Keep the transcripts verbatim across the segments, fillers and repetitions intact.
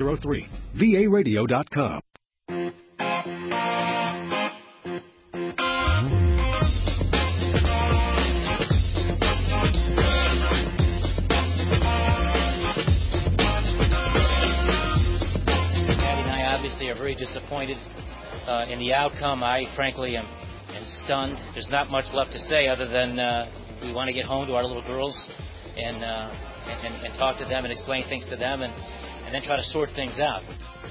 zero three. V A radio dot com. Are very disappointed uh, in the outcome. I, frankly, am, am stunned. There's not much left to say other than uh, we want to get home to our little girls and, uh, and, and, and talk to them and explain things to them and, and then try to sort things out.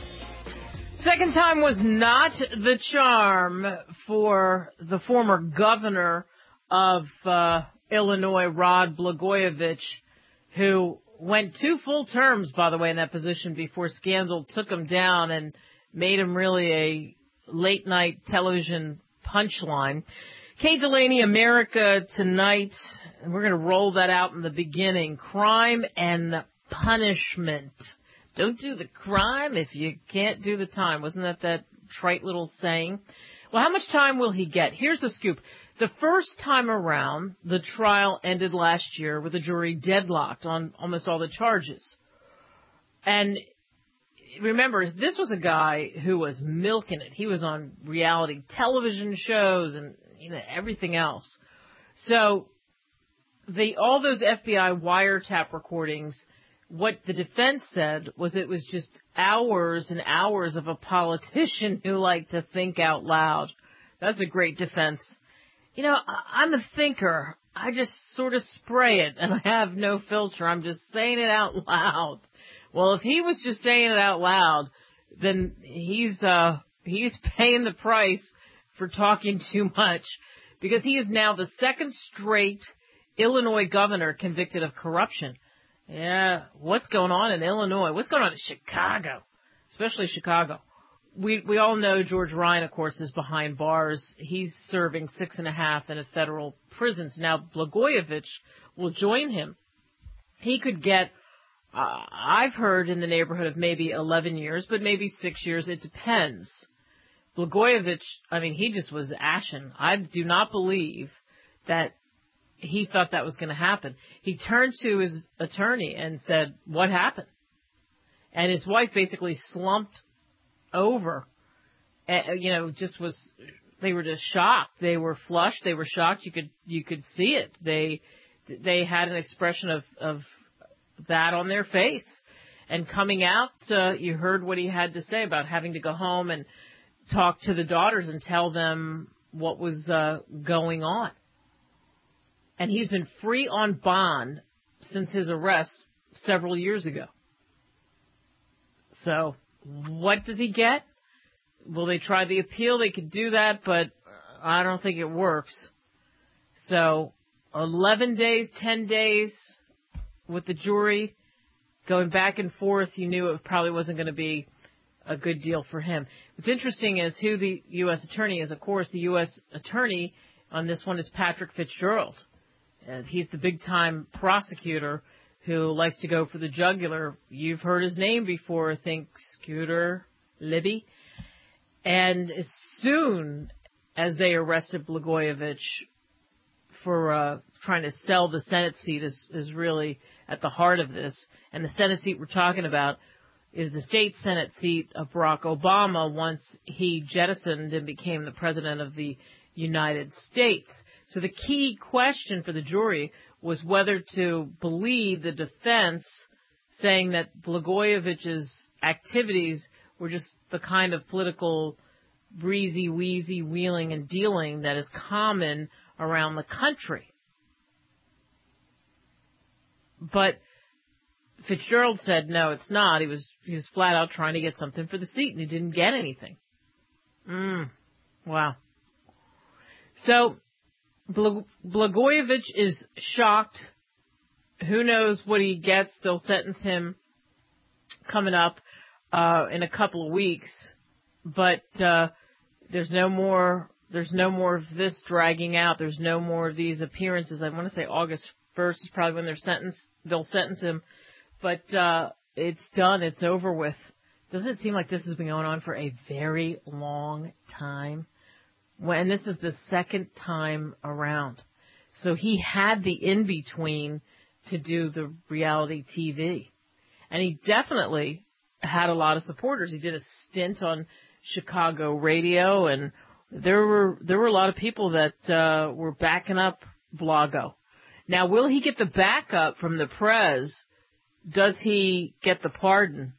Second time was not the charm for the former governor of uh, Illinois, Rod Blagojevich, who went two full terms, by the way, in that position before scandal took him down and made him really a late-night television punchline. Kay Delaney, America Tonight, and we're going to roll that out in the beginning. Crime and punishment. Don't do the crime if you can't do the time. Wasn't that that trite little saying? Well, how much time will he get? Here's the scoop. The first time around, the trial ended last year with a jury deadlocked on almost all the charges. And remember, this was a guy who was milking it. He was on reality television shows and, you know, everything else. So the all those F B I wiretap recordings, what the defense said was it was just hours and hours of a politician who liked to think out loud. That's a great defense. You know, I'm a thinker. I just sort of spray it, and I have no filter. I'm just saying it out loud. Well, if he was just saying it out loud, then he's uh he's paying the price for talking too much, because he is now the second straight Illinois governor convicted of corruption. Yeah, what's going on in Illinois? What's going on in Chicago? Especially Chicago. We we all know George Ryan, of course, is behind bars. He's serving six and a half in a federal prison. Now Blagojevich will join him. He could get, uh, I've heard, in the neighborhood of maybe eleven years, but maybe six years. It depends. Blagojevich, I mean, he just was ashen. I do not believe that he thought that was going to happen. He turned to his attorney and said, "What happened?" And his wife basically slumped over, uh, you know, just was, they were just shocked. They were flushed. They were shocked. You could, you could see it. They, they had an expression of, of that on their face. And coming out, uh, you heard what he had to say about having to go home and talk to the daughters and tell them what was, uh, going on. And he's been free on bond since his arrest several years ago. So, what does he get? Will they try the appeal? They could do that, but I don't think it works. So, eleven days, ten days with the jury going back and forth. You knew it probably wasn't going to be a good deal for him. What's interesting is who the U S attorney is. Of course, the U S attorney on this one is Patrick Fitzgerald. Uh, he's the big-time prosecutor who likes to go for the jugular. You've heard his name before, I think, Scooter Libby. And as soon as they arrested Blagojevich for uh, trying to sell the Senate seat is, is really at the heart of this. And the Senate seat we're talking about is the state Senate seat of Barack Obama once he jettisoned and became the president of the United States. So the key question for the jury was whether to believe the defense saying that Blagojevich's activities were just the kind of political breezy, wheezy, wheeling and dealing that is common around the country. But Fitzgerald said, no, it's not. He was he was flat out trying to get something for the seat, and he didn't get anything. Mm, wow. So Blagojevich is shocked. Who knows what he gets? They'll sentence him coming up uh, in a couple of weeks. But uh, there's no more. There's no more of this dragging out. There's no more of these appearances. I want to say August first is probably when they're sentenced. They'll sentence him. But uh, it's done. It's over with. Doesn't it seem like this has been going on for a very long time? When this is the second time around. So he had the in-between to do the reality T V. And he definitely had a lot of supporters. He did a stint on Chicago radio, and there were there were a lot of people that uh, were backing up Blago. Now, will he get the backup from the Prez? Does he get the pardon?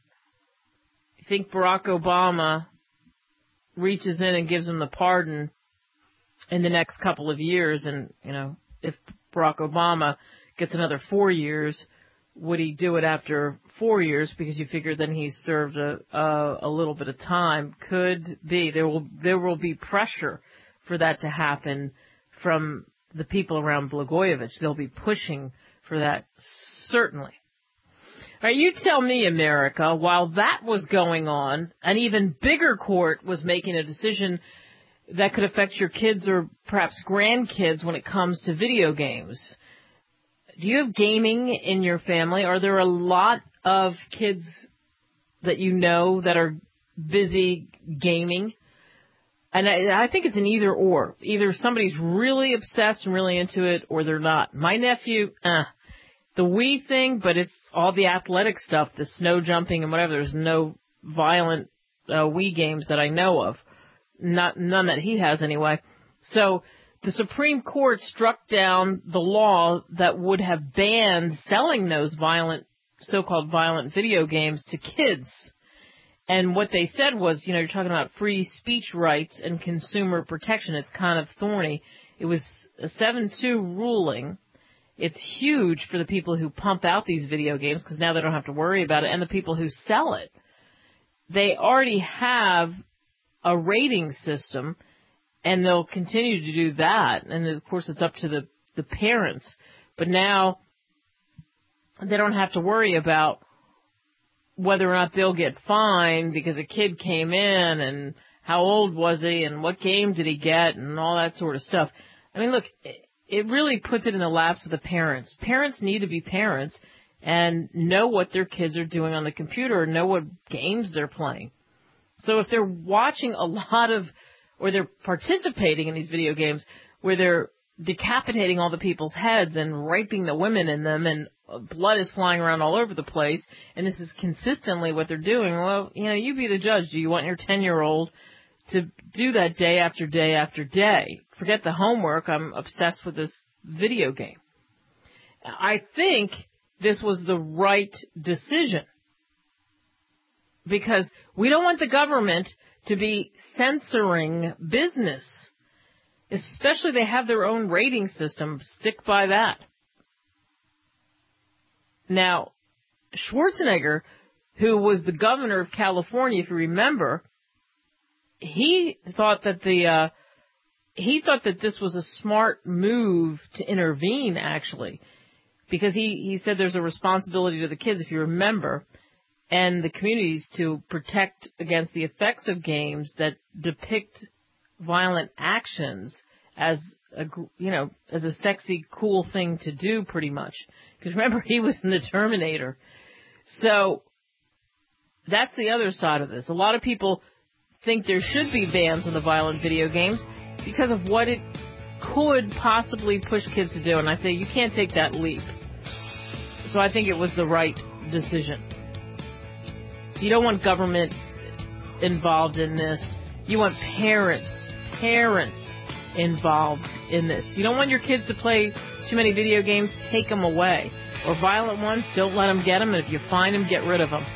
You think Barack Obama reaches in and gives him the pardon in the next couple of years? And, you know, if Barack Obama gets another four years, would he do it after four years? Because you figure then he's served a, a, a little bit of time. Could be. There will there will be pressure for that to happen from the people around Blagojevich. They'll be pushing for that, certainly. All right, you tell me, America, while that was going on, an even bigger court was making a decision that could affect your kids or perhaps grandkids when it comes to video games. Do you have gaming in your family? Are there a lot of kids that you know that are busy gaming? And I, I think it's an either or. Either somebody's really obsessed and really into it, or they're not. My nephew, uh, the Wii thing, but it's all the athletic stuff, the snow jumping and whatever. There's no violent uh, Wii games that I know of. Not none that he has anyway. So the Supreme Court struck down the law that would have banned selling those violent, so-called violent video games to kids. And what they said was, you know, you're talking about free speech rights and consumer protection. It's kind of thorny. It was a seven two ruling. It's huge for the people who pump out these video games because now they don't have to worry about it, and the people who sell it. They already have a rating system, and they'll continue to do that. And, of course, it's up to the, the parents. But now they don't have to worry about whether or not they'll get fined because a kid came in and how old was he and what game did he get and all that sort of stuff. I mean, look, it really puts it in the laps of the parents. Parents need to be parents and know what their kids are doing on the computer and know what games they're playing. So if they're watching a lot of, or they're participating in these video games where they're decapitating all the people's heads and raping the women in them and blood is flying around all over the place, and this is consistently what they're doing, well, you know, you be the judge. Do you want your ten-year-old to do that day after day after day? Forget the homework. I'm obsessed with this video game. I think this was the right decision because we don't want the government to be censoring business. Especially they have their own rating system. Stick by that. Now, Schwarzenegger, who was the governor of California, if you remember, he thought that the uh, he thought that this was a smart move to intervene, actually, because he, he said there's a responsibility to the kids, if you remember, and the communities to protect against the effects of games that depict violent actions as a, you know, as a sexy, cool thing to do, pretty much. Because remember, he was in the Terminator. So that's the other side of this. A lot of people think there should be bans on the violent video games because of what it could possibly push kids to do. And I say you can't take that leap. So I think it was the right decision. You don't want government involved in this. You want parents, parents involved in this. You don't want your kids to play too many video games, take them away. Or violent ones, don't let them get them, and if you find them, get rid of them.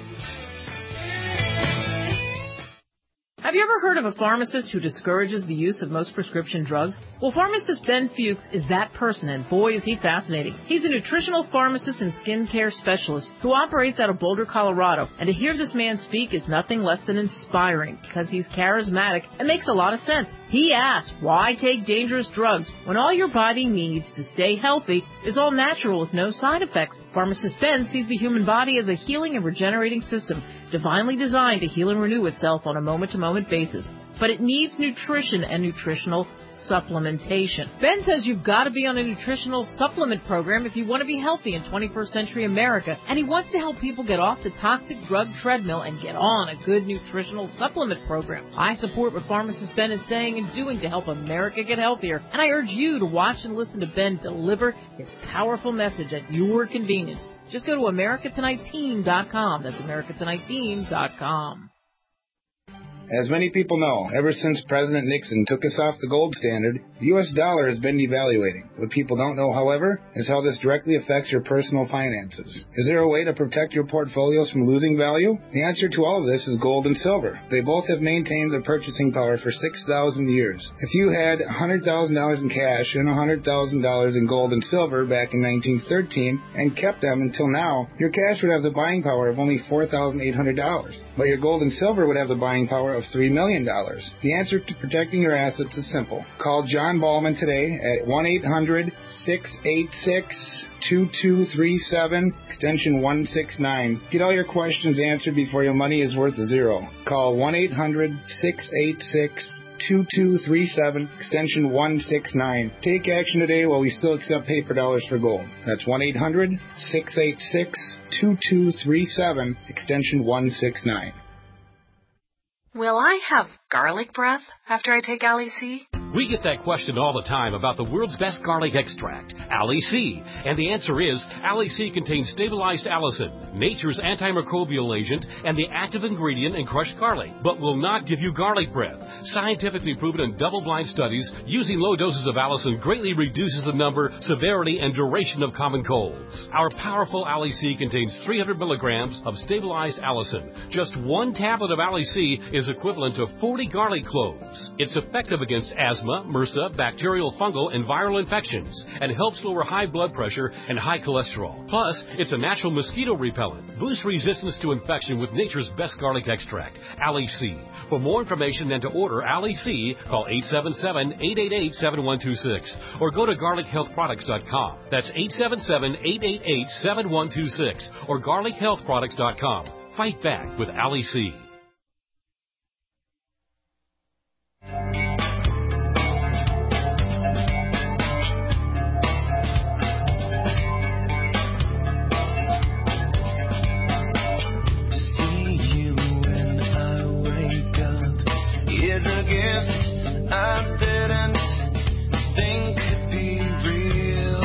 Have you ever heard of a pharmacist who discourages the use of most prescription drugs? Well, pharmacist Ben Fuchs is that person, and boy, is he fascinating. He's a nutritional pharmacist and skincare specialist who operates out of Boulder, Colorado, and to hear this man speak is nothing less than inspiring because he's charismatic and makes a lot of sense. He asks, why take dangerous drugs when all your body needs to stay healthy is all natural with no side effects? Pharmacist Ben sees the human body as a healing and regenerating system, divinely designed to heal and renew itself on a moment-to-moment basis. But it needs nutrition and nutritional supplementation. Ben says you've got to be on a nutritional supplement program if you want to be healthy in twenty-first century America, and he wants to help people get off the toxic drug treadmill and get on a good nutritional supplement program. I support what pharmacist Ben is saying and doing to help America get healthier, and I urge you to watch and listen to Ben deliver his powerful message at your convenience. Just go to America Tonight Team dot com. That's America Tonight Team dot com. As many people know, ever since President Nixon took us off the gold standard, the U S dollar has been devaluating. What people don't know, however, is how this directly affects your personal finances. Is there a way to protect your portfolios from losing value? The answer to all of this is gold and silver. They both have maintained their purchasing power for six thousand years. If you had one hundred thousand dollars in cash and one hundred thousand dollars in gold and silver back in nineteen thirteen and kept them until now, your cash would have the buying power of only four thousand eight hundred dollars. But your gold and silver would have the buying power of three million dollars. The answer to protecting your assets is simple. Call John Ballman today at one eight hundred, six eight six, two two three seven, extension one six nine. Get all your questions answered before your money is worth a zero. Call one eight hundred, six eight six, two two three seven, extension one six nine. Take action today while we still accept paper dollars for gold. That's one eight hundred, six eight six, two two three seven, extension one six nine. Will I have garlic breath after I take Ali C? We get that question all the time about the world's best garlic extract, Ali C. And the answer is, Ali C contains stabilized allicin, nature's antimicrobial agent, and the active ingredient in crushed garlic, but will not give you garlic breath. Scientifically proven in double-blind studies, using low doses of allicin greatly reduces the number, severity, and duration of common colds. Our powerful Ali C contains three hundred milligrams of stabilized allicin. Just one tablet of Ali C is equivalent to forty garlic cloves. It's effective against asthma, MRSA, bacterial, fungal, and viral infections, and helps lower high blood pressure and high cholesterol. Plus, it's a natural mosquito repellent. Boost resistance to infection with nature's best garlic extract, Ali C. For more information and to order Ali C, call eight seven seven, eight eight eight, seven one two six or go to garlic health products dot com. That's eight seven seven, eight eight eight, seven one two six or garlic health products dot com. Fight back with Ali C. I didn't think could be real.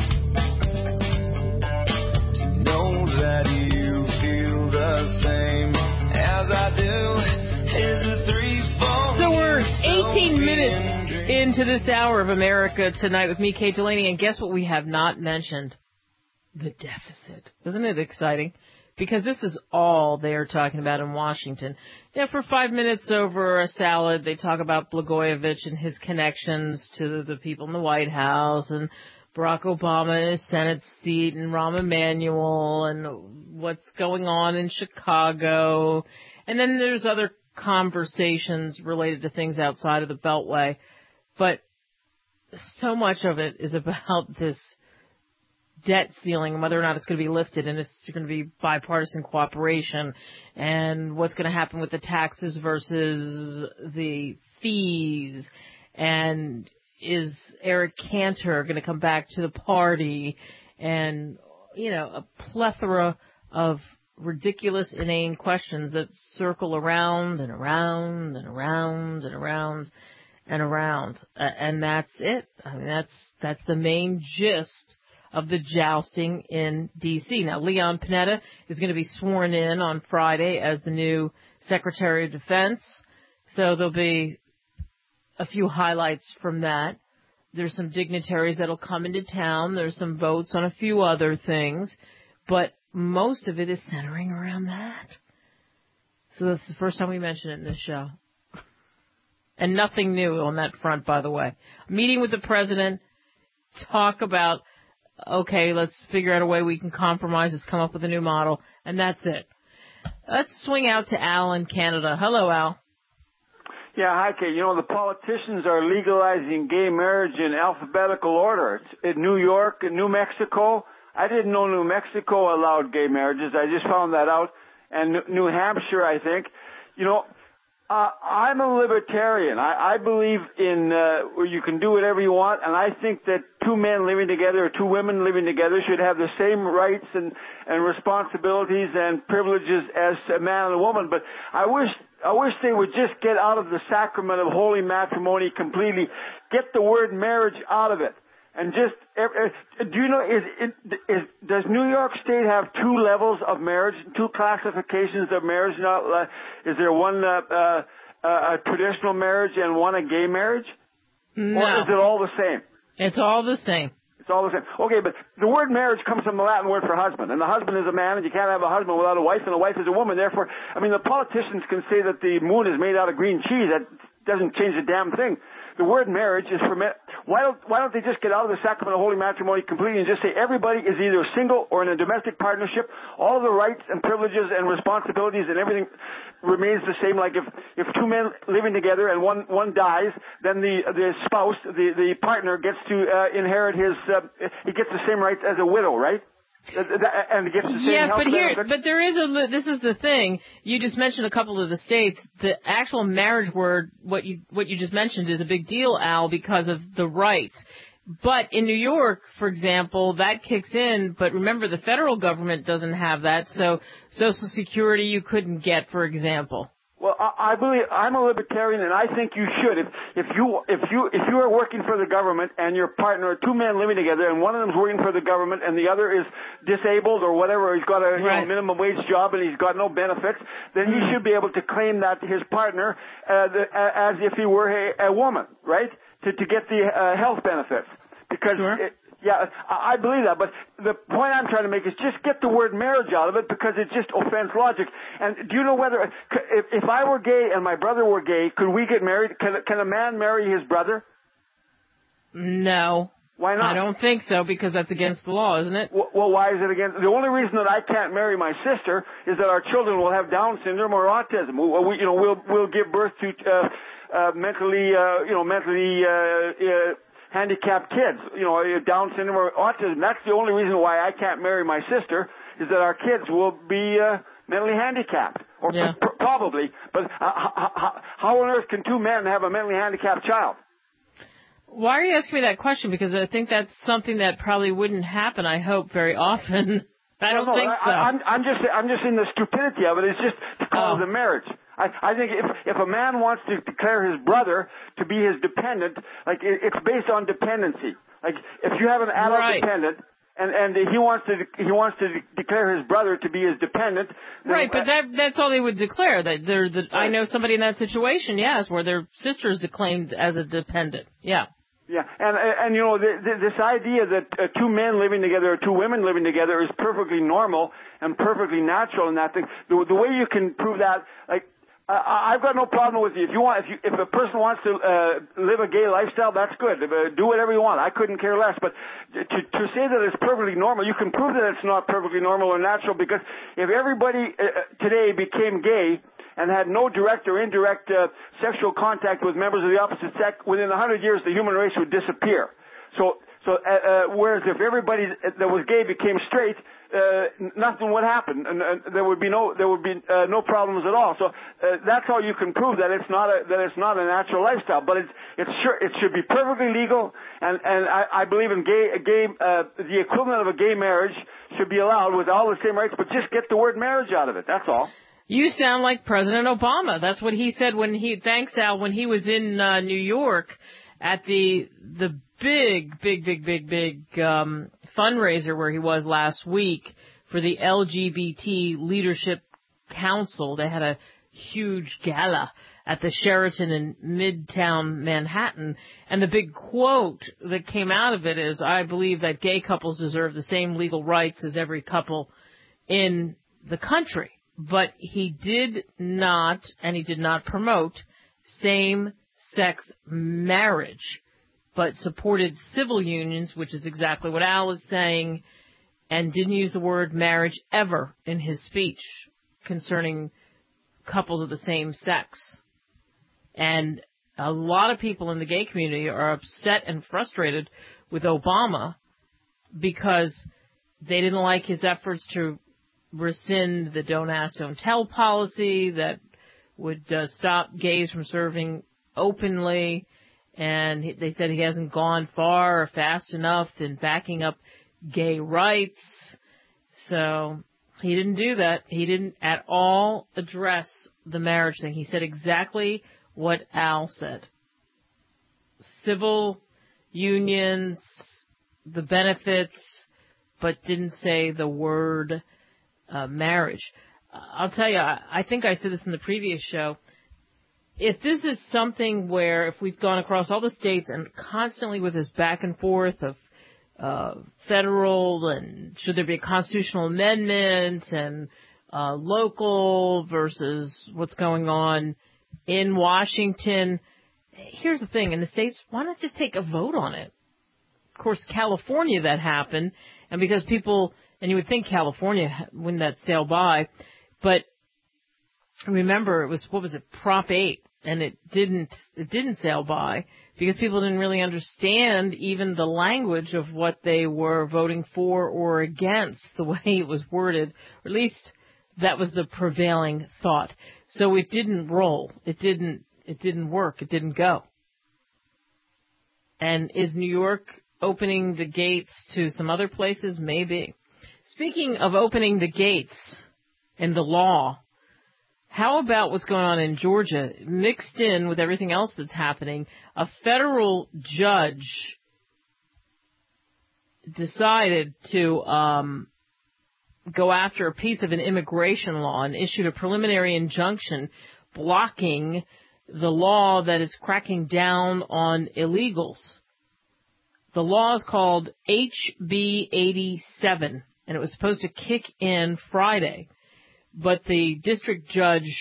To know that you feel the same as I do is a threefold. So we're eighteen minutes into this hour of America Tonight with me, Kate Delaney, and guess what we have not mentioned? The deficit. Isn't it exciting? Because this is all they're talking about in Washington. Yeah, for five minutes over a salad, they talk about Blagojevich and his connections to the people in the White House and Barack Obama and his Senate seat and Rahm Emanuel and what's going on in Chicago. And then there's other conversations related to things outside of the Beltway. But so much of it is about this debt ceiling and whether or not it's going to be lifted, and it's going to be bipartisan cooperation, and what's going to happen with the taxes versus the fees, and is Eric Cantor going to come back to the party, and, you know, a plethora of ridiculous, inane questions that circle around and around and around and around and around. Uh, and that's it. I mean, that's, that's the main gist of the jousting in D C. Now, Leon Panetta is going to be sworn in on Friday as the new Secretary of Defense. So there'll be a few highlights from that. There's some dignitaries that'll come into town. There's some votes on a few other things. But most of it is centering around that. So that's the first time we mention it in this show. And nothing new on that front, by the way. Meeting with the president, talk about, okay, let's figure out a way we can compromise. Let's come up with a new model. And that's it. Let's swing out to Al in Canada. Hello, Al. Yeah, hi, Kate. You know, the politicians are legalizing gay marriage in alphabetical order. It's in New York and New Mexico. I didn't know New Mexico allowed gay marriages. I just found that out. And New Hampshire, I think. You know, uh, I'm a libertarian. I, I believe in uh, where you can do whatever you want, and I think that two men living together or two women living together should have the same rights and, and responsibilities and privileges as a man and a woman. But I wish I wish they would just get out of the sacrament of holy matrimony completely, get the word marriage out of it. And just, uh, do you know, is, is, does New York State have two levels of marriage, two classifications of marriage? Now, uh, is there one uh, uh, uh, a traditional marriage and one a gay marriage? No. Or is it all the same? It's all the same. It's all the same. Okay, but the word marriage comes from the Latin word for husband, and the husband is a man, and you can't have a husband without a wife, and a wife is a woman. Therefore, I mean, the politicians can say that the moon is made out of green cheese. That doesn't change a damn thing. The word marriage is for men. Why don't, why don't they just get out of the sacrament of holy matrimony completely and just say everybody is either single or in a domestic partnership? All the rights and privileges and responsibilities and everything remains the same. Like if, if two men living together and one, one dies, then the, the spouse, the, the partner gets to uh, inherit his, uh, he gets the same rights as a widow, right? And it gets the same yes, health but here, benefits. but there is a. This is the thing. You just mentioned a couple of the states. The actual marriage word, what you what you just mentioned, is a big deal, Al, because of the rights. But in New York, for example, that kicks in. But remember, the federal government doesn't have that. So Social Security you couldn't get, for example. Well, I, I believe I'm a libertarian, and I think you should. If if you if you if you are working for the government and your partner, two men living together, and one of them is working for the government and the other is disabled or whatever, he's got a you right. know, minimum wage job and he's got no benefits, then he should be able to claim that his partner uh, the, uh, as if he were a, a woman, right? To to get the uh, health benefits because. Sure. It, Yeah, I believe that, but the point I'm trying to make is just get the word marriage out of it because it just offends logic. And do you know whether, if, if I were gay and my brother were gay, could we get married? Can, can a man marry his brother? No. Why not? I don't think so because that's against the law, isn't it? Well, why is it against? The only reason that I can't marry my sister is that our children will have Down syndrome or autism. We, we you know, we'll we'll give birth to uh, uh, mentally, uh, you know, mentally. Uh, uh, handicapped kids, you know, Down syndrome or autism. That's the only reason why I can't marry my sister is that our kids will be uh, mentally handicapped, or yeah. p- probably. But uh, how, how on earth can two men have a mentally handicapped child? Why are you asking me that question? Because I think that's something that probably wouldn't happen, I hope, very often. I don't no, no, think I, so. I'm, I'm just, I'm just in the stupidity of it. It's just to call oh. it a marriage. I, I think if if a man wants to declare his brother to be his dependent, like it, it's based on dependency. Like if you have an adult right. dependent, and and he wants to he wants to de- declare his brother to be his dependent. Right, but that that's all they would declare. That they're the. Right. I know somebody in that situation, yes, where their sister is declaimed as a dependent. Yeah. Yeah, and and you know the, the, this idea that uh, two men living together or two women living together is perfectly normal and perfectly natural in that thing. The, the way you can prove that, like I, I've got no problem with you. If you want, if you, if a person wants to uh, live a gay lifestyle, that's good. Uh, do whatever you want. I couldn't care less. But to to say that it's perfectly normal, you can prove that it's not perfectly normal or natural because if everybody uh, today became gay and had no direct or indirect uh, sexual contact with members of the opposite sex, within a hundred years, the human race would disappear. So, so uh, uh, whereas if everybody that was gay became straight, uh, nothing would happen, and uh, there would be no there would be uh, no problems at all. So uh, that's how you can prove that it's not a that it's not a natural lifestyle. But it's it's sure it should be perfectly legal, and and I, I believe in gay gay uh, the equivalent of a gay marriage should be allowed with all the same rights, but just get the word marriage out of it. That's all. You sound like President Obama. That's what he said when he, thanks Al, when he was in uh, New York at the the big, big, big, big, big um, fundraiser where he was last week for the L G B T Leadership Council. They had a huge gala at the Sheraton in Midtown Manhattan. And the big quote that came out of it is, I believe that gay couples deserve the same legal rights as every couple in the country. But he did not, and he did not promote same-sex marriage, but supported civil unions, which is exactly what Al is saying, and didn't use the word marriage ever in his speech concerning couples of the same sex. And a lot of people in the gay community are upset and frustrated with Obama because they didn't like his efforts to rescind the Don't Ask, Don't Tell policy that would uh, stop gays from serving openly. And he, they said he hasn't gone far or fast enough in backing up gay rights. So he didn't do that. He didn't at all address the marriage thing. He said exactly what Al said. Civil unions, the benefits, but didn't say the word uh, marriage. I'll tell you, I, I think I said this in the previous show. If this is something where if we've gone across all the states and constantly with this back and forth of uh, federal and should there be a constitutional amendment and uh, local versus what's going on in Washington, here's the thing. In the states, why not just take a vote on it? Of course, California, that happened. And because people, and you would think California wouldn't that sail by, but remember, it was, what was it, Prop eight. And it didn't, it didn't sail by because people didn't really understand even the language of what they were voting for or against, the way it was worded. Or at least that was the prevailing thought. So it didn't roll. It didn't, it didn't work. It didn't go. And is New York opening the gates to some other places? Maybe. Speaking of opening the gates and the law, how about what's going on in Georgia? Mixed in with everything else that's happening, a federal judge decided to um, go after a piece of an immigration law and issued a preliminary injunction blocking the law that is cracking down on illegals. The law is called H B eighty-seven, and it was supposed to kick in Friday. But the district judge,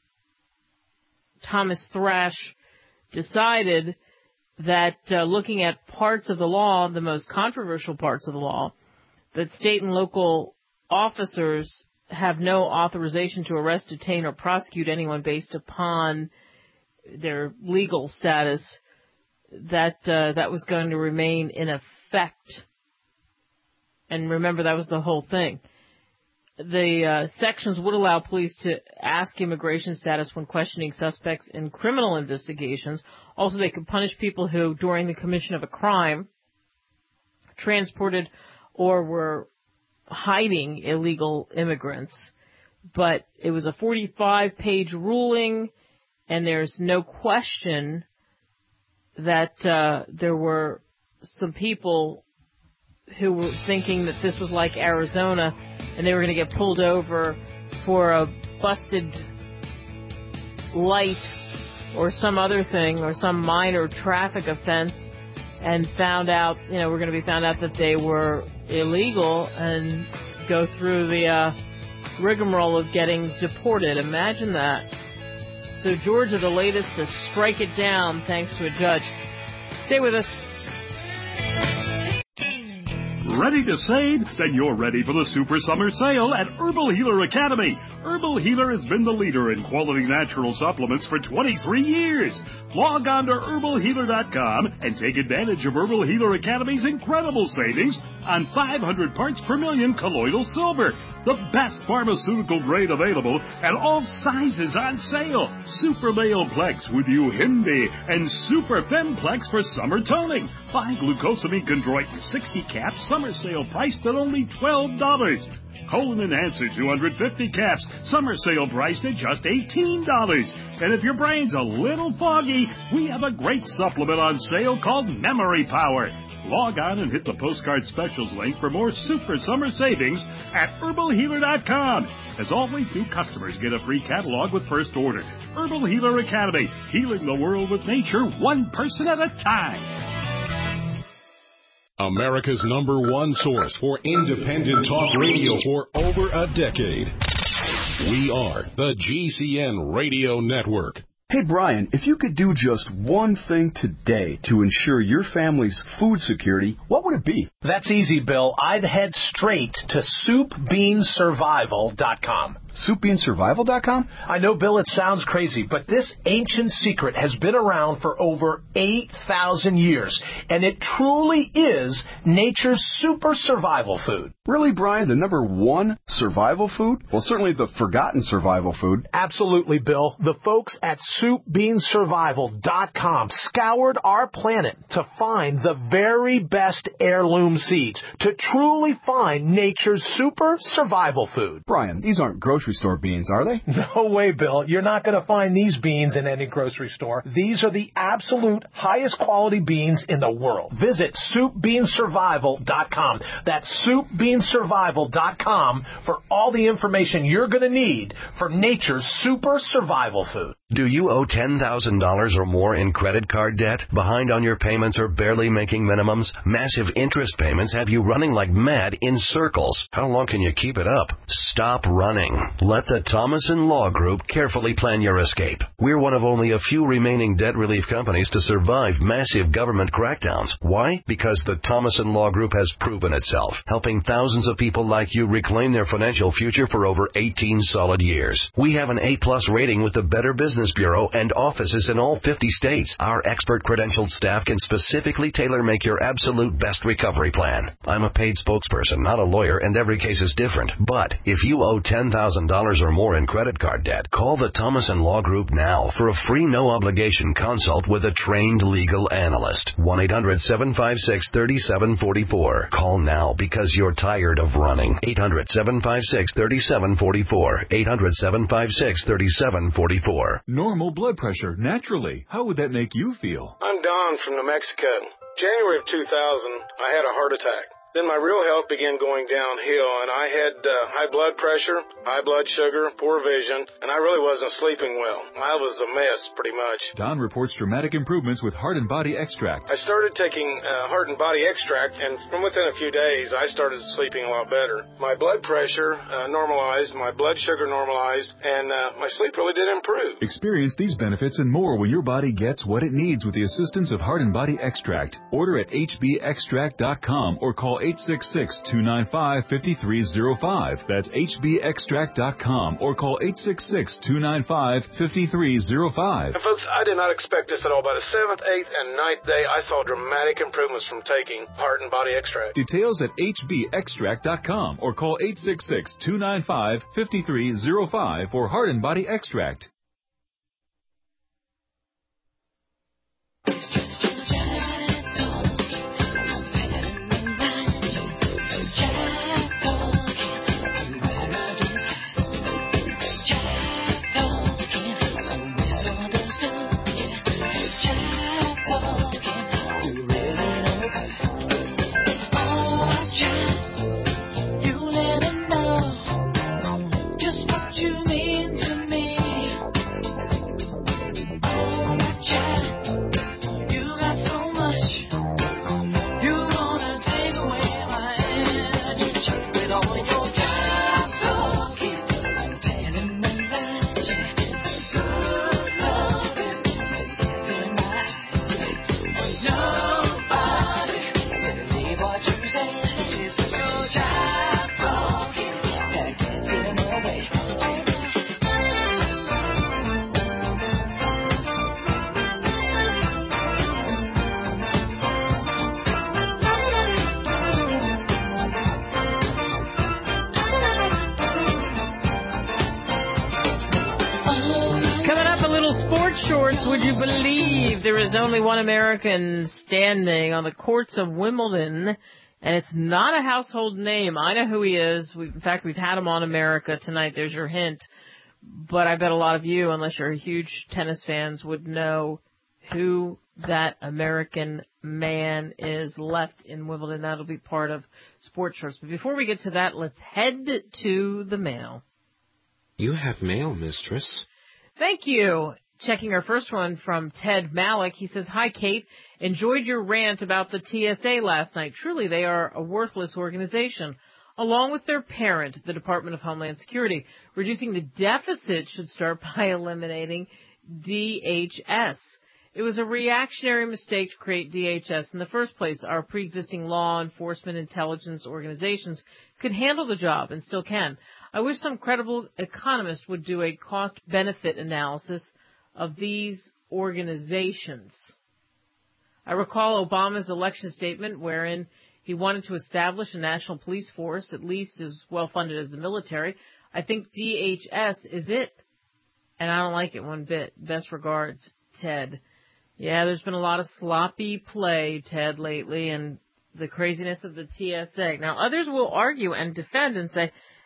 Thomas Thrash, decided that uh, looking at parts of the law, the most controversial parts of the law, that state and local officers have no authorization to arrest, detain, or prosecute anyone based upon their legal status, that uh, that was going to remain in effect. And remember, that was the whole thing. The uh, sections would allow police to ask immigration status when questioning suspects in criminal investigations. Also, they could punish people who, during the commission of a crime, transported or were hiding illegal immigrants. But it was a forty-five page ruling, and there's no question that uh, there were some people who were thinking that this was like Arizona, and they were going to get pulled over for a busted light or some other thing or some minor traffic offense, and found out, you know, we're going to be found out that they were illegal and go through the uh, rigmarole of getting deported. Imagine that. So Georgia, the latest to strike it down thanks to a judge. Stay with us. Ready to save? Then you're ready for the Super Summer Sale at Herbal Healer Academy. Herbal Healer has been the leader in quality natural supplements for twenty-three years. Log on to herbal healer dot com and take advantage of Herbal Healer Academy's incredible savings on five hundred parts per million colloidal silver, the best pharmaceutical grade available, and all sizes on sale. Super Male Plex with Uhimbi and Super Femplex for summer toning. Buy glucosamine chondroitin sixty caps, summer sale priced at only twelve dollars. Colon Enhancer two hundred fifty caps, summer sale priced at just eighteen dollars. And if your brain's a little foggy, we have a great supplement on sale called Memory Power. Log on and hit the postcard specials link for more super summer savings at herbal healer dot com. As always, new customers get a free catalog with first order. Herbal Healer Academy, healing the world with nature one person at a time. America's number one source for independent talk radio for over a decade. We are the G C N Radio Network. Hey, Brian, if you could do just one thing today to ensure your family's food security, what would it be? That's easy, Bill. I'd head straight to soup bean survival dot com. soup bean survival dot com? I know, Bill, it sounds crazy, but this ancient secret has been around for over eight thousand years, and it truly is nature's super survival food. Really, Brian? The number one survival food? Well, certainly the forgotten survival food. Absolutely, Bill. The folks at soup bean survival dot com scoured our planet to find the very best heirloom seeds to truly find nature's super survival food. Brian, these aren't grocery grocery store beans, are they? No way, Bill. You're not going to find these beans in any grocery store. These are the absolute highest quality beans in the world. Visit soup bean survival dot com. That's soup bean survival dot com for all the information you're going to need for nature's super survival food. Do you owe ten thousand dollars or more in credit card debt? Behind on your payments or barely making minimums? Massive interest payments have you running like mad in circles. How long can you keep it up? Stop running. Let the Thomason Law Group carefully plan your escape. We're one of only a few remaining debt relief companies to survive massive government crackdowns. Why? Because the Thomason Law Group has proven itself, helping thousands of people like you reclaim their financial future for over eighteen solid years. We have an A plus rating with the Better Business Bureau and offices in all fifty states. Our expert credentialed staff can specifically tailor-make your absolute best recovery plan. I'm a paid spokesperson, not a lawyer, and every case is different. But if you owe ten thousand dollars or more in credit card debt, call the Thomason Law Group now for a free no-obligation consult with a trained legal analyst. one eight hundred seven five six three seven four four. Call now because you're tired of running. eight hundred seven five six three seven four four. eight hundred seven five six three seven four four. Normal blood pressure, naturally. How would that make you feel? I'm Don from New Mexico. January of two thousand, I had a heart attack. Then my real health began going downhill, and I had uh, high blood pressure, high blood sugar, poor vision, and I really wasn't sleeping well. I was a mess, pretty much. Don reports dramatic improvements with Heart and Body Extract. I started taking uh, Heart and Body Extract, and from within a few days, I started sleeping a lot better. My blood pressure uh, normalized, my blood sugar normalized, and uh, my sleep really did improve. Experience these benefits and more when your body gets what it needs with the assistance of Heart and Body Extract. Order at H B extract dot com or call eight six six, two nine five, five three zero five. That's H B extract dot com or call eight six six, two nine five, five three zero five. And folks, I did not expect this at all. By the seventh, eighth, and ninth day, I saw dramatic improvements from taking Heart and Body Extract. Details at H B extract dot com or call eight six six, two nine five, five three zero five for Heart and Body Extract. Would you believe there is only one American standing on the courts of Wimbledon, and it's not a household name. I know who he is. We, in fact, we've had him on America tonight. There's your hint. But I bet a lot of you, unless you're huge tennis fans, would know who that American man is left in Wimbledon. That'll be part of Sports Shorts. But before we get to that, let's head to the mail. You have mail, mistress. Thank you. Checking our first one from Ted Malik. He says, "Hi, Kate. Enjoyed your rant about the T S A last night. Truly, they are a worthless organization. Along with their parent, the Department of Homeland Security, reducing the deficit should start by eliminating D H S. It was a reactionary mistake to create D H S in the first place. Our pre-existing law enforcement intelligence organizations could handle the job and still can. I wish some credible economist would do a cost-benefit analysis of these organizations. I recall Obama's election statement wherein he wanted to establish a national police force, at least as well-funded as the military. I think D H S is it, and I don't like it one bit. Best regards, Ted." Yeah, there's been a lot of sloppy play, Ted, lately, and the craziness of the T S A. Now, others will argue and defend and say,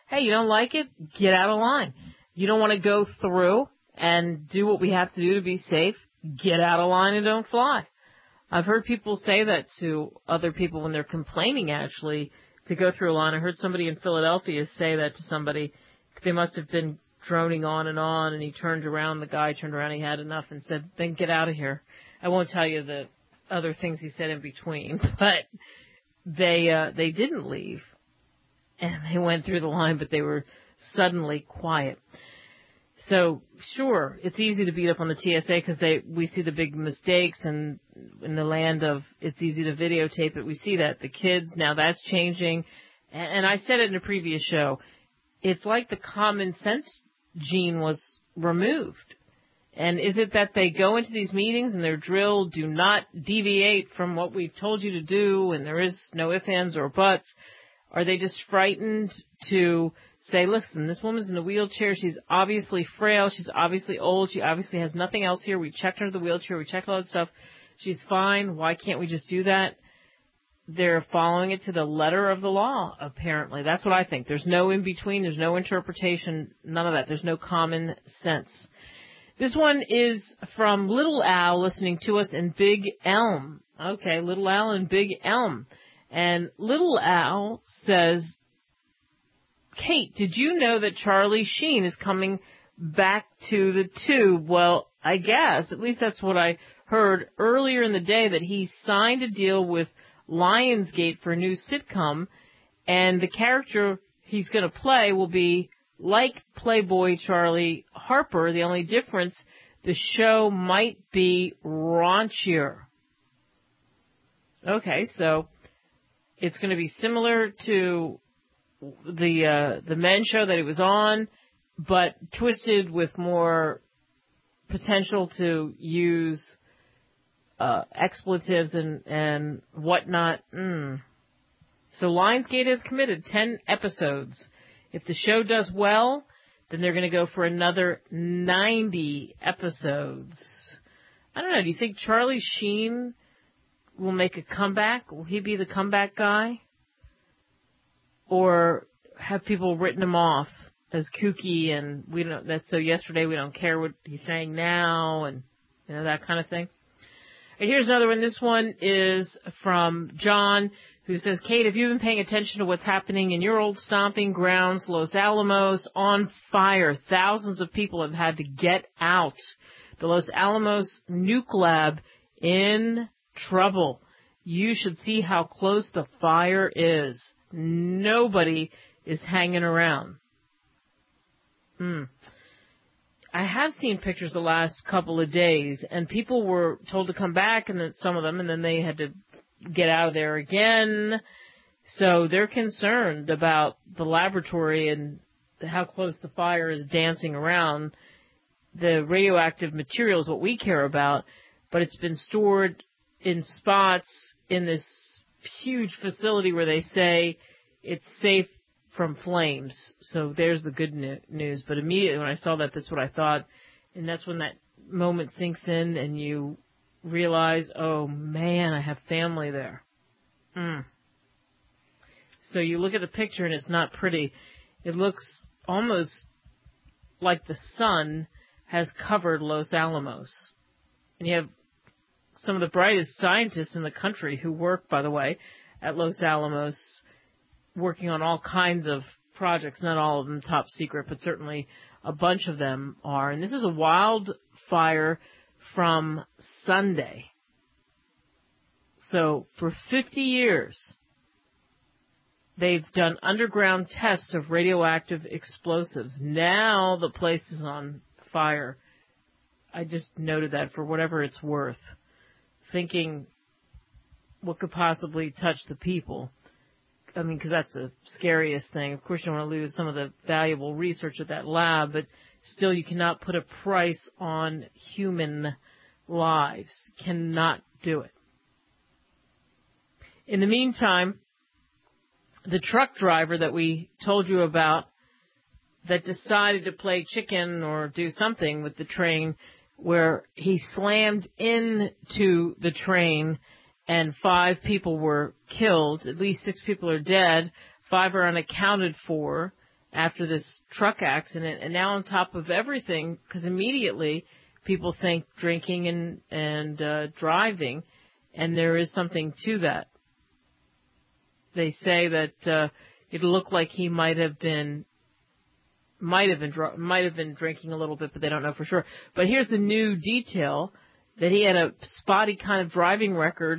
hey, you don't like it? Get out of line. You don't want to go through and do what we have to do to be safe? Get out of line and don't fly. I've heard people say that to other people when they're complaining, actually, to go through a line. I heard somebody in Philadelphia say that to somebody. They must have been droning on and on, and he turned around, the guy turned around, he had enough and said, then get out of here. I won't tell you the other things he said in between, but they uh, they didn't leave. And they went through the line, but they were suddenly quiet. So, sure, it's easy to beat up on the T S A because they we see the big mistakes, and in the land of it's easy to videotape it, we see that. The kids, now that's changing. And I said it in a previous show, it's like the common sense gene was removed. And is it that they go into these meetings and they're drilled, do not deviate from what we've told you to do, and there is no ifs, ands, or buts? Are they just frightened to say, listen, this woman's in a wheelchair, she's obviously frail, she's obviously old, she obviously has nothing else here, we checked her in the wheelchair, we checked all that stuff, she's fine, why can't we just do that? They're following it to the letter of the law, apparently. That's what I think. There's no in-between, there's no interpretation, none of that. There's no common sense. This one is from Little Al listening to us in Big Elm. Okay, Little Al in Big Elm. And Little Al says, Kate, did you know that Charlie Sheen is coming back to the tube? Well, I guess, at least that's what I heard earlier in the day, that he signed a deal with Lionsgate for a new sitcom, and the character he's going to play will be like Playboy Charlie Harper. The only difference, the show might be raunchier. Okay, so it's going to be similar to the uh, the Men show that he was on, but twisted with more potential to use uh, expletives and, and whatnot. Mm. So Lionsgate has committed ten episodes. If the show does well, then they're going to go for another ninety episodes. I don't know. Do you think Charlie Sheen will make a comeback? Will he be the comeback guy? Or have people written him off as kooky and we don't, that's so yesterday we don't care what he's saying now, and you know, that kind of thing? And here's another one. This one is from John, who says, Kate, have you been paying attention to what's happening in your old stomping grounds, Los Alamos, on fire? Thousands of people have had to get out. The Los Alamos nuke lab in trouble. You should see how close the fire is. Nobody is hanging around. Hmm. I have seen pictures the last couple of days, and people were told to come back, and then some of them, and then they had to get out of there again. So they're concerned about the laboratory and how close the fire is dancing around. The radioactive material is what we care about, but it's been stored in spots in this huge facility where they say it's safe from flames. So there's the good news. But immediately when I saw that, that's what I thought. And that's when that moment sinks in and you realize, oh man, I have family there. Mm. So you look at the picture and it's not pretty. It looks almost like the sun has covered Los Alamos. And you have some of the brightest scientists in the country who work, by the way, at Los Alamos, working on all kinds of projects, not all of them top secret, but certainly a bunch of them are. And this is a wildfire from Sunday. So for fifty years, they've done underground tests of radioactive explosives. Now the place is on fire. I just noted that for whatever it's worth, thinking what could possibly touch the people. I mean, because that's the scariest thing. Of course, you don't want to lose some of the valuable research at that lab, but still you cannot put a price on human lives. Cannot do it. In the meantime, the truck driver that we told you about that decided to play chicken or do something with the train, where he slammed into the train and five people were killed, at least six people are dead, five are unaccounted for, after this truck accident. And now on top of everything, because immediately people think drinking and, and uh, driving, and there is something to that. They say that uh, it looked like he might have been might have been dr- might have been drinking a little bit, but they don't know for sure. But here's the new detail, that he had a spotty kind of driving record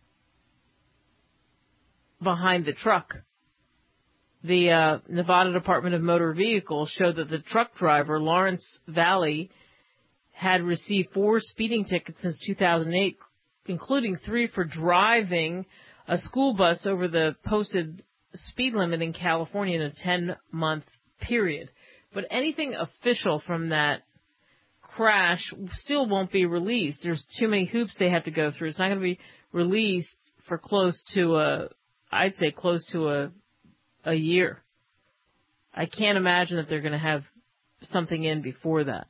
behind the truck. The uh, Nevada Department of Motor Vehicles showed that the truck driver, Lawrence Valley, had received four speeding tickets since two thousand eight, including three for driving a school bus over the posted speed limit in California in a ten-month period. But anything official from that crash still won't be released. There's too many hoops they have to go through. It's not going to be released for close to a, I'd say close to a, a year. I can't imagine that they're going to have something in before that.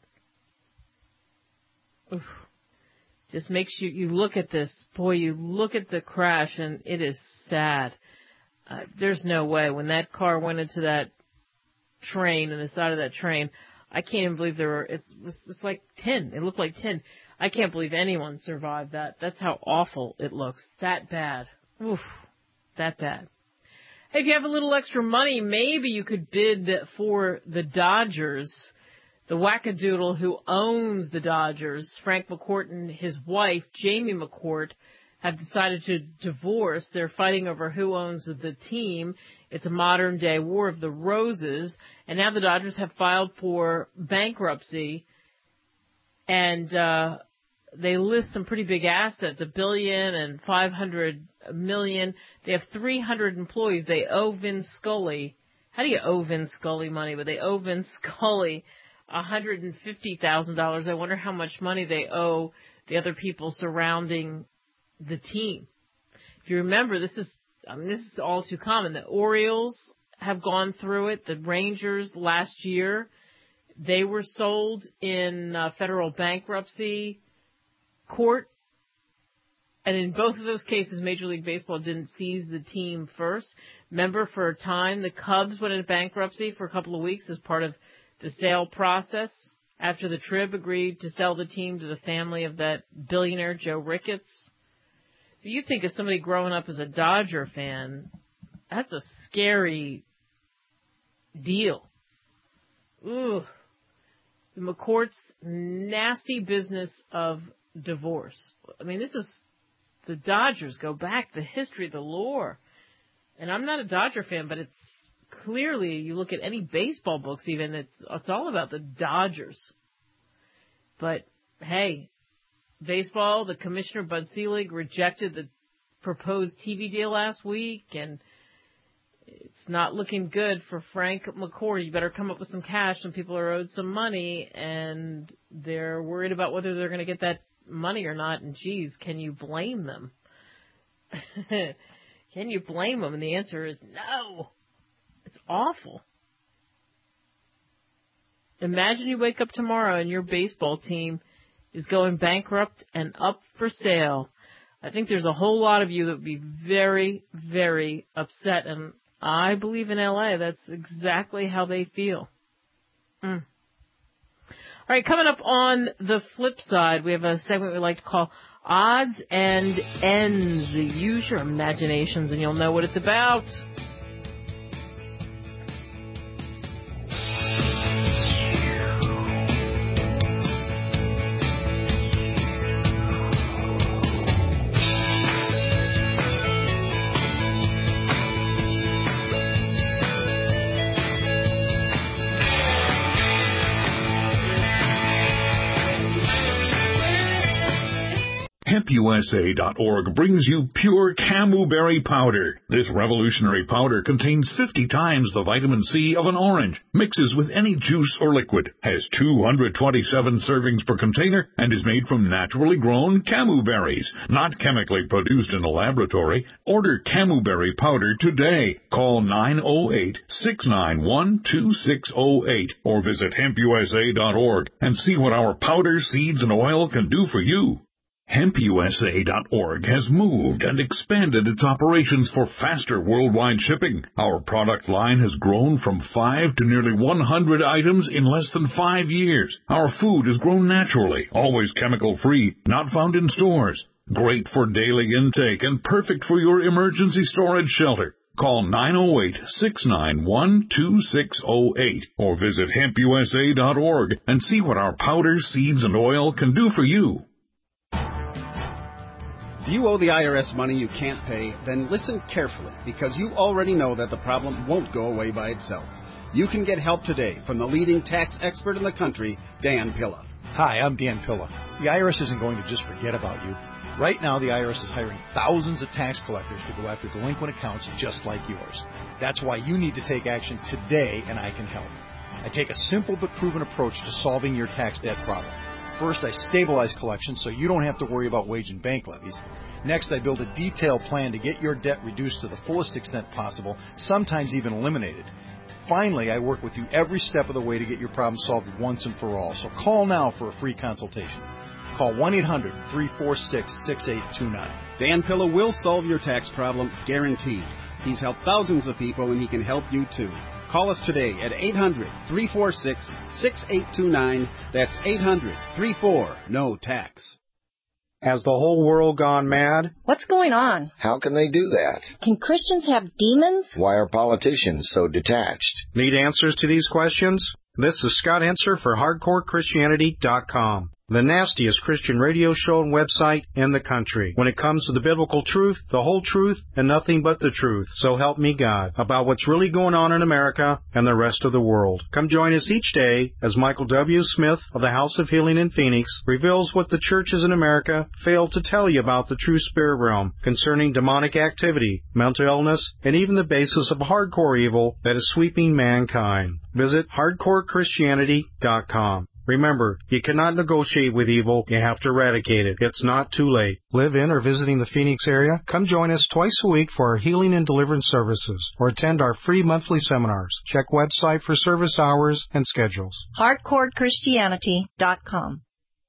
Oof. Just makes you, you look at this, boy, you look at the crash and it is sad. Uh, there's no way. When that car went into that train and the side of that train, I can't even believe there were, it's, it's like tin. It looked like tin. I can't believe anyone survived that. That's how awful it looks. That bad. Oof. That bad. Hey, if you have a little extra money, maybe you could bid for the Dodgers. The wackadoodle who owns the Dodgers, Frank McCourt, and his wife, Jamie McCourt, have decided to divorce. They're fighting over who owns the team. It's a modern-day war of the roses. And now the Dodgers have filed for bankruptcy. And uh, they list some pretty big assets, a billion and five hundred million. They have three hundred employees. They owe Vin Scully. How do you owe Vin Scully money? But they owe Vin Scully one hundred fifty thousand dollars. I wonder how much money they owe the other people surrounding the team. If you remember, this is I mean, this is all too common. The Orioles have gone through it. The Rangers last year, they were sold in uh, federal bankruptcy court. And in both of those cases, Major League Baseball didn't seize the team first. Remember, for a time, the Cubs went into bankruptcy for a couple of weeks as part of the sale process after the Trib agreed to sell the team to the family of that billionaire Joe Ricketts. So you think of somebody growing up as a Dodger fan, that's a scary deal. Ooh. The McCourt's nasty business of divorce. I mean, this is, the Dodgers go back, the history, the lore. And I'm not a Dodger fan, but it's clearly, you look at any baseball books even, it's it's all about the Dodgers. But, hey, baseball, the commissioner, Bud Selig, rejected the proposed T V deal last week, and it's not looking good for Frank McCourt. You better come up with some cash. Some people are owed some money, and they're worried about whether they're going to get that money or not. And, geez, can you blame them? Can you blame them? And the answer is no. It's awful. Imagine you wake up tomorrow and your baseball team is going bankrupt and up for sale. I think there's a whole lot of you that would be very, very upset. And I believe in L A, that's exactly how they feel. Mm. All right, coming up on the flip side, we have a segment we like to call Odds and Ends. Use your imaginations and you'll know what it's about. hemp U S A dot org brings you pure Camuberry powder. This revolutionary powder contains fifty times the vitamin C of an orange, mixes with any juice or liquid, has two hundred twenty-seven servings per container, and is made from naturally grown camu berries, not chemically produced in a laboratory. Order Camuberry powder today. Call nine oh eight, six nine one, two six oh eight or visit hemp U S A dot org and see what our powder, seeds, and oil can do for you. hemp U S A dot org has moved and expanded its operations for faster worldwide shipping. Our product line has grown from five to nearly one hundred items in less than five years. Our food is grown naturally, always chemical-free, not found in stores. Great for daily intake and perfect for your emergency storage shelter. Call nine oh eight, six nine one, two six oh eight or visit hemp U S A dot org and see what our powders, seeds, and oil can do for you. If you owe the I R S money you can't pay, then listen carefully, because you already know that the problem won't go away by itself. You can get help today from the leading tax expert in the country, Dan Pilla. Hi, I'm Dan Pilla. The I R S isn't going to just forget about you. Right now, the I R S is hiring thousands of tax collectors to go after delinquent accounts just like yours. That's why you need to take action today, and I can help. I take a simple but proven approach to solving your tax debt problem. First, I stabilize collections so you don't have to worry about wage and bank levies. Next, I build a detailed plan to get your debt reduced to the fullest extent possible, sometimes even eliminated. Finally, I work with you every step of the way to get your problem solved once and for all. So call now for a free consultation. Call one eight hundred, three four six, six eight two nine. Dan Pilla will solve your tax problem, guaranteed. He's helped thousands of people, and he can help you too. Call us today at eight hundred, three four six, six eight two nine. That's eight hundred, three four, N O tax. Has the whole world gone mad? What's going on? How can they do that? Can Christians have demons? Why are politicians so detached? Need answers to these questions? This is Scott Henser for hardcore christianity dot com, the nastiest Christian radio show and website in the country. When it comes to the biblical truth, the whole truth, and nothing but the truth, so help me God, about what's really going on in America and the rest of the world. Come join us each day as Michael W. Smith of the House of Healing in Phoenix reveals what the churches in America failed to tell you about the true spirit realm concerning demonic activity, mental illness, and even the basis of hardcore evil that is sweeping mankind. Visit hardcore christianity dot com. Remember, you cannot negotiate with evil, you have to eradicate it. It's not too late. Live in or visiting the Phoenix area? Come join us twice a week for our healing and deliverance services, or attend our free monthly seminars. Check website for service hours and schedules. hardcore christianity dot com.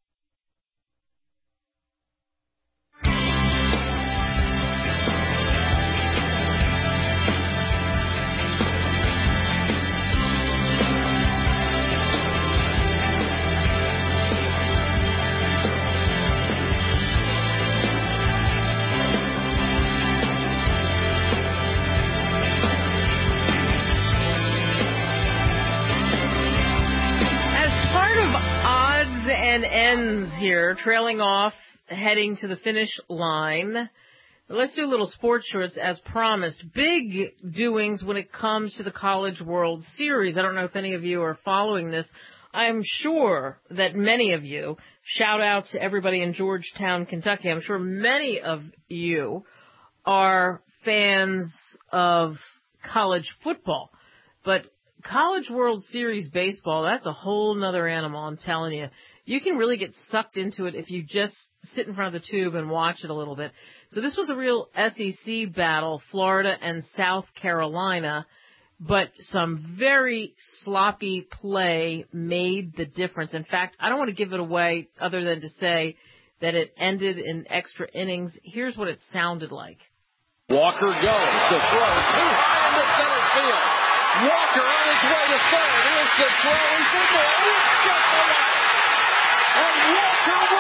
And ends here, trailing off, heading to the finish line. Let's do a little sports shorts as promised. Big doings when it comes to the College World Series. I don't know if any of you are following this. I'm sure that many of you, shout out to everybody in Georgetown, Kentucky, I'm sure many of you are fans of college football. But College World Series baseball, that's a whole nother animal, I'm telling you. You can really get sucked into it if you just sit in front of the tube and watch it a little bit. So this was a real S E C battle, Florida and South Carolina, but some very sloppy play made the difference. In fact, I don't want to give it away other than to say that it ended in extra innings. Here's what it sounded like. Walker goes to throw too high into center field. Walker on his way to third. Here's the throw. He's in there. He's got the line. And Walker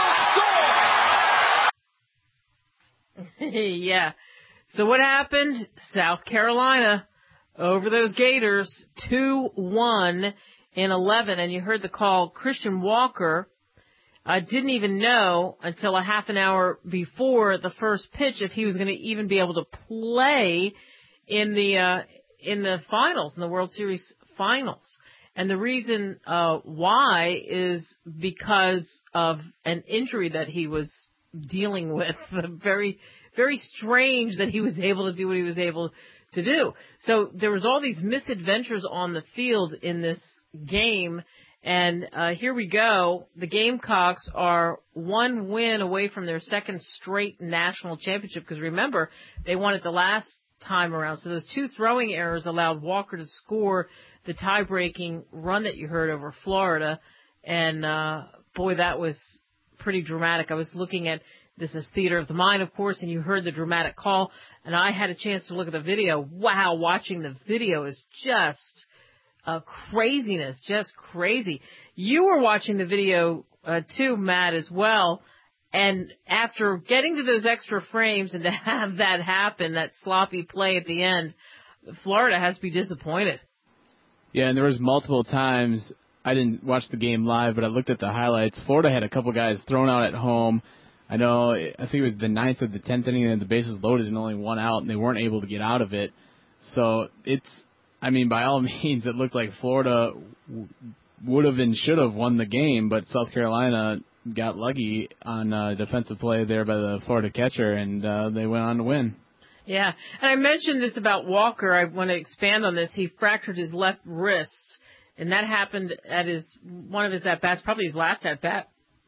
will score. Yeah. So what happened? South Carolina over those Gators, two one in eleven. And you heard the call. Christian Walker I didn't even know until a half an hour before the first pitch if he was going to even be able to play in the uh, in the finals, in the World Series finals. And the reason uh, why is because of an injury that he was dealing with. Very, very strange that he was able to do what he was able to do. So there was all these misadventures on the field in this game. And uh, here we go. The Gamecocks are one win away from their second straight national championship. Because remember, they won it the last time around. So those two throwing errors allowed Walker to score the tie-breaking run that you heard over Florida. And, uh, boy, that was pretty dramatic. I was looking at This is theater of the mind, of course, and you heard the dramatic call, and I had a chance to look at the video. Wow, watching the video is just uh, craziness, just crazy. You were watching the video, uh, too, Matt, as well, and after getting to those extra frames and to have that happen, that sloppy play at the end, Florida has to be disappointed. Yeah, and there was multiple times, I didn't watch the game live, but I looked at the highlights. Florida had a couple guys thrown out at home. I know, I think it was the ninth or the tenth inning, and the bases loaded and only one out, and they weren't able to get out of it. So it's, I mean, by all means, it looked like Florida w- would have and should have won the game, but South Carolina got lucky on uh, defensive play there by the Florida catcher, and uh, they went on to win. Yeah, and I mentioned this about Walker. I want to expand on this. He fractured his left wrist, and that happened at his one of his at-bats, probably his last at-bat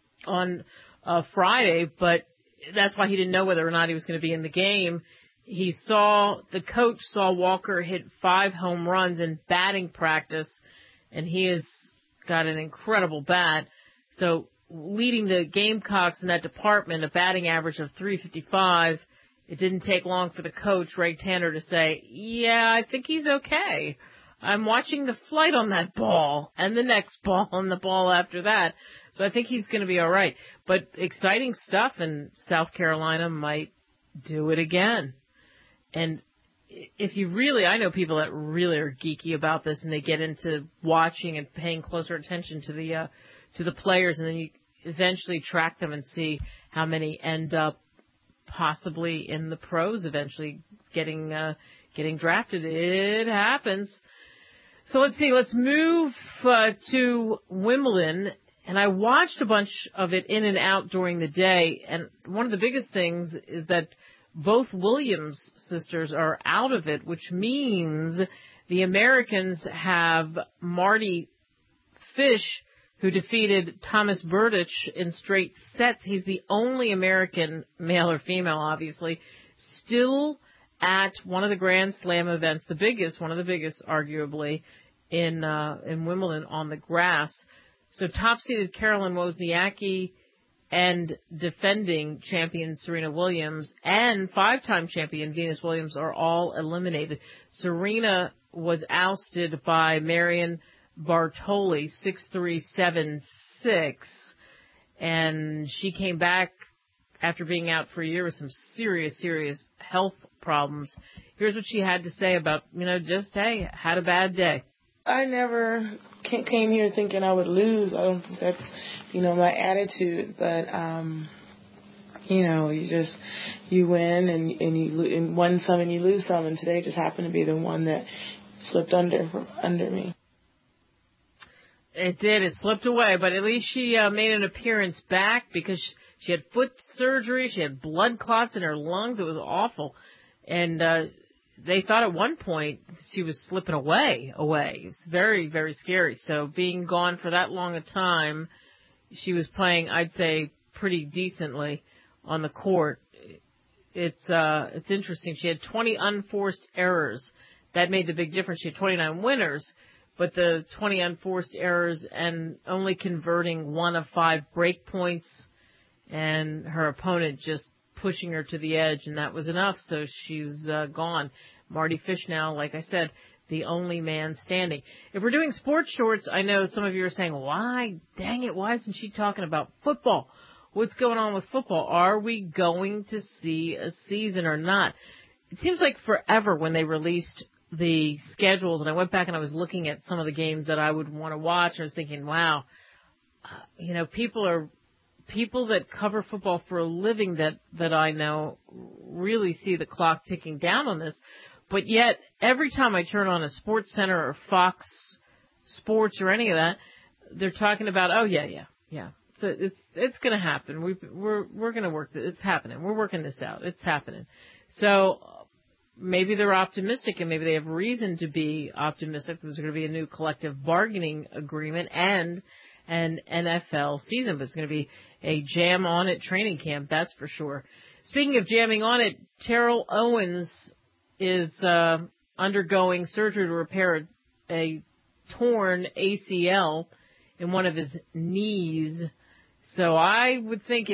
on uh, Friday, but that's why he didn't know whether or not he was going to be in the game. He saw, the coach saw Walker hit five home runs in batting practice, and he has got an incredible bat. So leading the Gamecocks in that department, a batting average of three fifty-five. It didn't take long for the coach, Ray Tanner, to say, yeah, I think he's okay. I'm watching the flight on that ball and the next ball and the ball after that. So I think he's going to be all right. But exciting stuff, and South Carolina might do it again. And if you really, I know people that really are geeky about this, and they get into watching and paying closer attention to the uh, to the players, and then you eventually track them and see how many end up possibly in the pros, eventually getting uh, getting drafted. It happens. So let's see. Let's move uh, to Wimbledon. And I watched a bunch of it in and out during the day. And one of the biggest things is that both Williams sisters are out of it, which means the Americans have Marty Fish, who defeated Thomas Berdych in straight sets. He's the only American, male or female, obviously, still at one of the Grand Slam events, the biggest, one of the biggest, arguably, in uh, in Wimbledon on the grass. So top-seeded Caroline Wozniacki and defending champion Serena Williams and five-time champion Venus Williams are all eliminated. Serena was ousted by Marion Bartoli, six three, seven six, and she came back after being out for a year with some serious, serious health problems. Here's what she had to say about, you know, just, hey, had a bad day. I never came here thinking I would lose. I don't think that's, you know, my attitude. But, um, you know, you just, you win and, and you and win some and you lose some. And today just happened to be the one that slipped under under me. It did. It slipped away, but at least she uh, made an appearance back because she had foot surgery. She had blood clots in her lungs. It was awful. And uh, they thought at one point she was slipping away, away. It's very, very scary. So being gone for that long a time, she was playing, I'd say, pretty decently on the court. It's uh, it's interesting. She had twenty unforced errors. That made the big difference. She had twenty-nine winners. But the twenty unforced errors and only converting one of five break points, and her opponent just pushing her to the edge, and that was enough. So she's uh, gone. Marty Fish now, like I said, the only man standing. If we're doing sports shorts, I know some of you are saying, why, dang it, why isn't she talking about football? What's going on with football? Are we going to see a season or not? It seems like forever when they released the schedules, and I went back and I was looking at some of the games that I would want to watch. I was thinking, wow, uh, you know, people are people that cover football for a living that that I know really see the clock ticking down on this. But yet, every time I turn on a Sports Center or Fox Sports or any of that, they're talking about, oh yeah, yeah, yeah. So it's it's going to happen. We we're we're going to work this. It's happening. We're working this out. It's happening. So maybe they're optimistic, and maybe they have reason to be optimistic. There's going to be a new collective bargaining agreement and an N F L season, but it's going to be a jam on it training camp, that's for sure. Speaking of jamming on it, Terrell Owens is uh, undergoing surgery to repair a, a torn A C L in one of his knees. So I would think in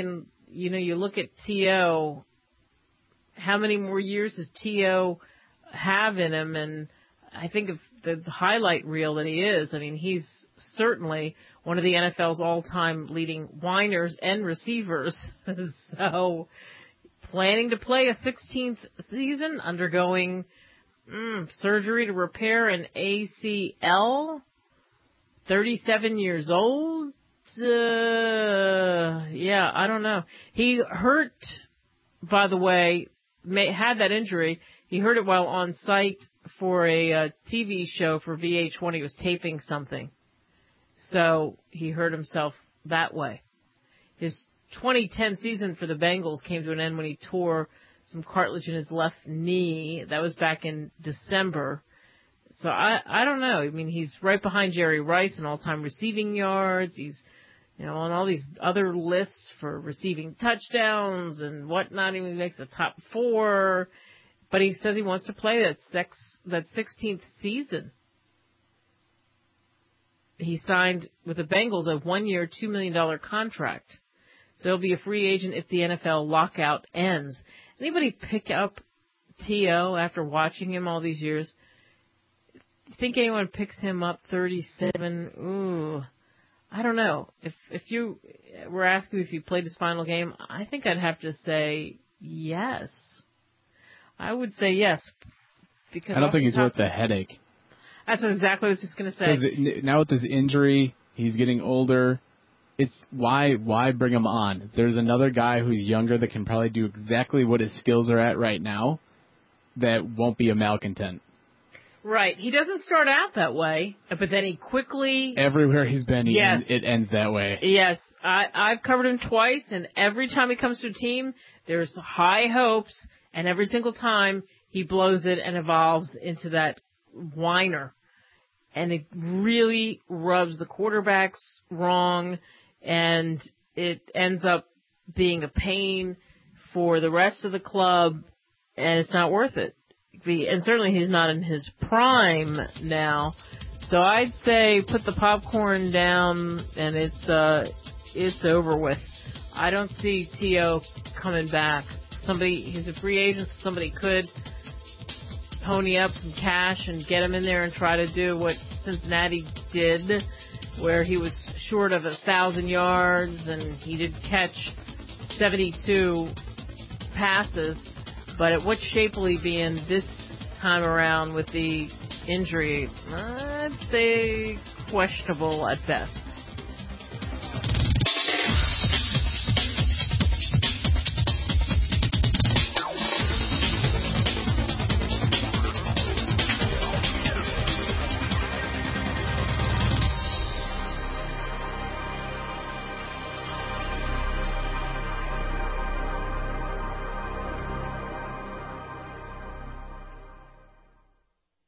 you know, you look at T O, how many more years does T O have in him? And I think of the highlight reel that he is. I mean, he's certainly one of the N F L's all-time leading whiners and receivers. So, planning to play a sixteenth season, undergoing mm, surgery to repair an A C L, thirty-seven years old. Uh, yeah, I don't know. He hurt, by the way, may, had that injury. He hurt it while on site for a uh, T V show for V H one. He was taping something. So he hurt himself that way. His twenty ten season for the Bengals came to an end when he tore some cartilage in his left knee. That was back in December. So I, I don't know. I mean, he's right behind Jerry Rice in all-time receiving yards. He's, you know, on all these other lists for receiving touchdowns and whatnot. He makes the top four. But he says he wants to play that sex, that sixteenth season. He signed with the Bengals a one-year, two million dollars contract. So he'll be a free agent if the N F L lockout ends. Anybody pick up T O after watching him all these years? Think anyone picks him up thirty-seven? Ooh, I don't know. If if you were asking if he played his final game, I think I'd have to say yes. I would say yes. Because I don't think he's worth the headache. That's what exactly what I was just going to say. It, now with his injury, he's getting older. It's why why bring him on? There's another guy who's younger that can probably do exactly what his skills are at right now that won't be a malcontent. Right. He doesn't start out that way, but then he quickly... Everywhere he's been, he yes. ends, it ends that way. Yes. I, I've covered him twice, and every time he comes to a team, there's high hopes, and every single time he blows it and evolves into that whiner. And it really rubs the quarterbacks wrong, and it ends up being a pain for the rest of the club, and it's not worth it. And certainly he's not in his prime now. So I'd say put the popcorn down, and it's uh, it's over with. I don't see T O coming back. Somebody, he's a free agent, so somebody could pony up some cash and get him in there and try to do what Cincinnati did, where he was short of a thousand yards and he did catch seventy-two passes. But at what shape will he be in this time around with the injury? I'd say questionable at best.